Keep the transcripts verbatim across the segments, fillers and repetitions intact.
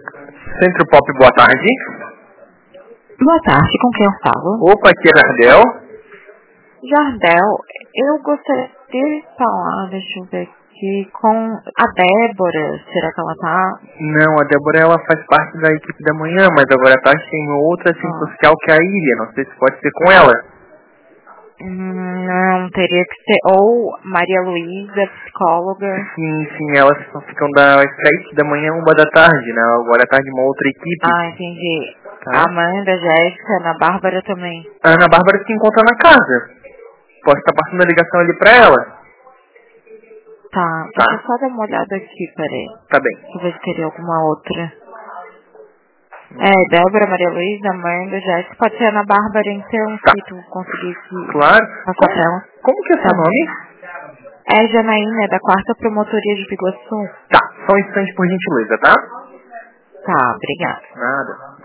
Centro Pop, boa tarde. Boa tarde, com quem eu falo? Opa, aqui é Jardel. Jardel, eu gostaria de falar, deixa eu ver aqui, com a Débora, será que ela tá? Não, a Débora ela faz parte da equipe da manhã, mas agora à tarde tem outra assistente Ah. social que é a Ilha, não sei se pode ser com ela. Hum, Não, teria que ser ou Maria Luísa, psicóloga. Sim, sim, elas só ficam das sete da manhã, uma da tarde, né? Agora à tarde uma outra equipe. Ah, entendi. Tá? Amanda, Jéssica, Ana Bárbara também. A Ana Bárbara se encontra na casa. Posso estar passando a ligação ali pra ela? Tá, Tá, deixa eu só dar uma olhada aqui, peraí. tá bem. Deixa eu ver se teria alguma outra. É, Débora, Maria Luísa, Amanda, Jéssica, pode ser Ana Bárbara, então, Tá. se tu conseguisse Claro. passar pra Como, ela. como que é Tá seu bom. nome? É Janaína, da quarta Promotoria de Biguaçu. Tá, só um instante por gentileza, tá? Tá, obrigada. Nada.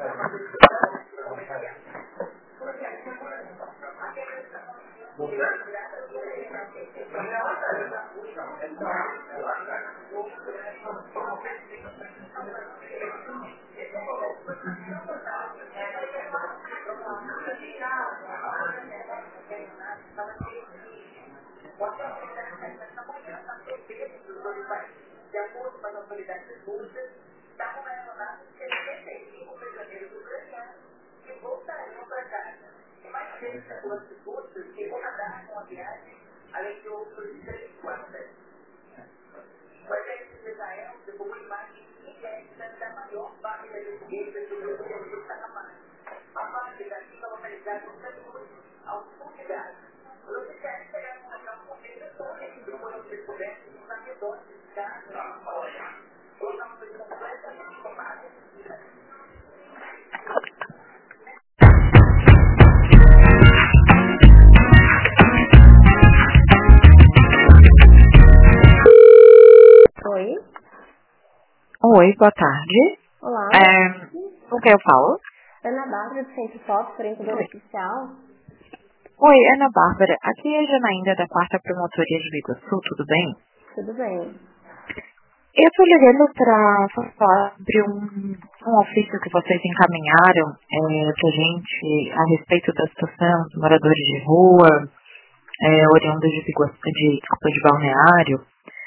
Oi. Oi, boa tarde. Olá. É, com quem eu falo? Ana Bárbara do Centro Pop, orientadora Oi. social. Oi, Ana Bárbara. Aqui é a Janaína, da quarta Promotoria de Biguaçu, tudo bem? Tudo bem. Eu estou ligando para falar sobre um, um ofício que vocês encaminharam é, para gente a respeito da situação dos moradores de rua, é, oriundos de, Biguaçu, de, desculpa, de balneário.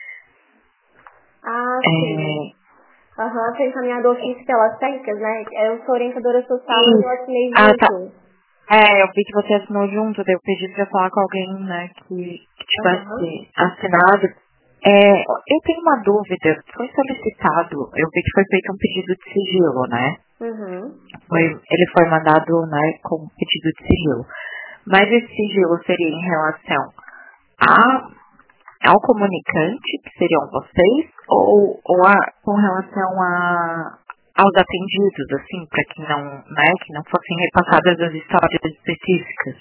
Ah, sim. É, Aham, foi encaminhado o ofício pelas técnicas, né? Eu sou orientadora social, mas eu assinei ah, tá. junto. É, eu vi que você assinou junto, daí eu pedi pra falar com alguém, né, que, que Aham. tivesse assinado. É, eu tenho uma dúvida, foi solicitado, eu vi que foi feito um pedido de sigilo, né? Uhum. Foi, ele foi mandado, né, com um pedido de sigilo. Mas esse sigilo seria em relação a, ao comunicante, que seriam vocês, ou, ou a, com relação a, aos atendidos, assim, para que não, né, que não fossem repassadas as histórias específicas.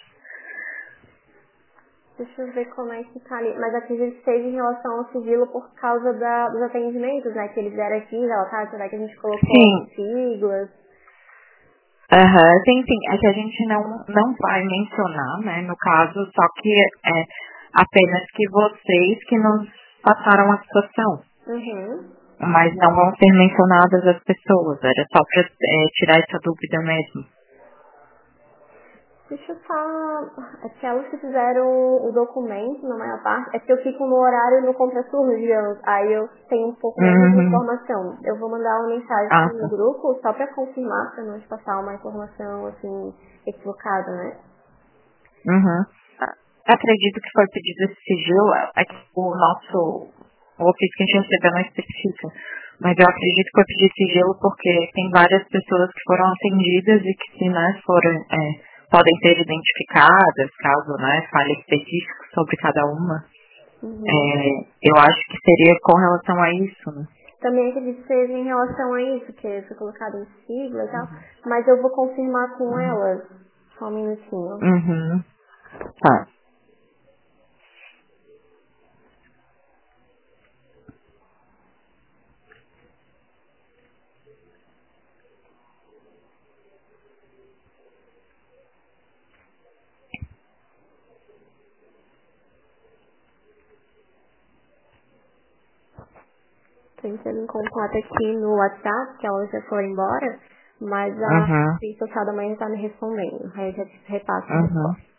Deixa eu ver como é que tá ali. Mas acredito que seja em relação ao sigilo por causa da, dos atendimentos, né? Que eles deram aqui, relataram, né? Que a gente colocou Sim, siglas. aham, sim, sim, é que a gente não, não vai mencionar, né, no caso, só que é apenas que vocês que nos passaram a situação. Uhum. Mas não vão ser mencionadas as pessoas, era só para tirar essa dúvida mesmo. Deixa eu só... Aquelas que fizeram o documento, na maior parte, é que eu fico no horário no contraturno, digamos. Aí eu tenho um pouco menos de Uhum. informação. Eu vou mandar uma mensagem Ah, no tá. grupo só pra confirmar, pra não te passar uma informação, assim, equivocada, né? Uhum. Ah, acredito que foi pedido esse sigilo, é que o nosso, o ofício que a gente recebeu não especifica, mas eu acredito que foi pedido sigilo porque tem várias pessoas que foram atendidas e que se, né, foram, é, podem ser identificadas, caso, né, fale específico sobre cada uma. Uhum. É, eu acho que seria com relação a isso, né? Também acredito que seja em relação a isso, que foi colocado em sigla e tal, mas eu vou confirmar com elas. Só um minutinho. Uhum. Tá. entrando em contato aqui no WhatsApp, que ela já foi embora, mas a Uhum. assistente social da manhã está me respondendo. Aí eu já te repasso a Uhum. resposta.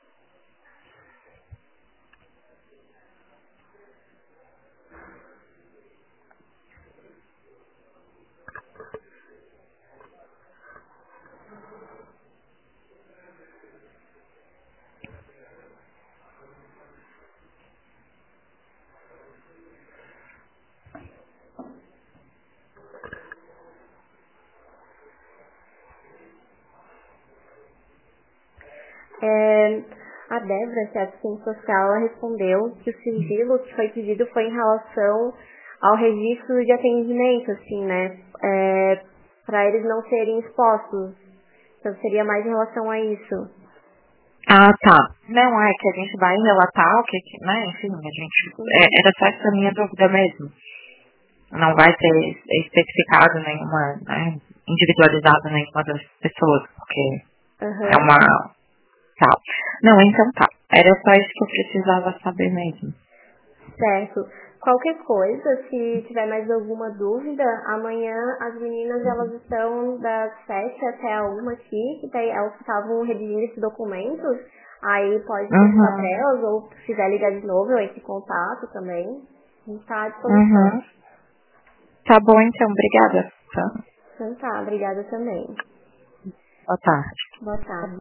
É, a Débora, que é assistente social, ela respondeu que o sigilo que foi pedido foi em relação ao registro de atendimento, assim, né? É, para eles não serem expostos. Então seria mais em relação a isso. Ah, tá. Não, é que a gente vai relatar o que, que né, enfim, a gente, é, era só essa minha dúvida mesmo. Não vai ser especificado nenhuma, né, individualizado nenhuma das pessoas, porque Uhum. é uma, tal. Não, então tá. Era só isso que eu precisava saber mesmo. Certo. Qualquer coisa, se tiver mais alguma dúvida, amanhã as meninas elas estão das sete até a uma aqui, que daí elas estavam redigindo esses documentos, aí pode perguntar Uhum. para elas, ou se quiser ligar de novo, eu entro em contato também. A gente está à disposição. Uhum. Tá bom então, obrigada. Tá. Então tá, obrigada também. Boa tarde. Boa tarde.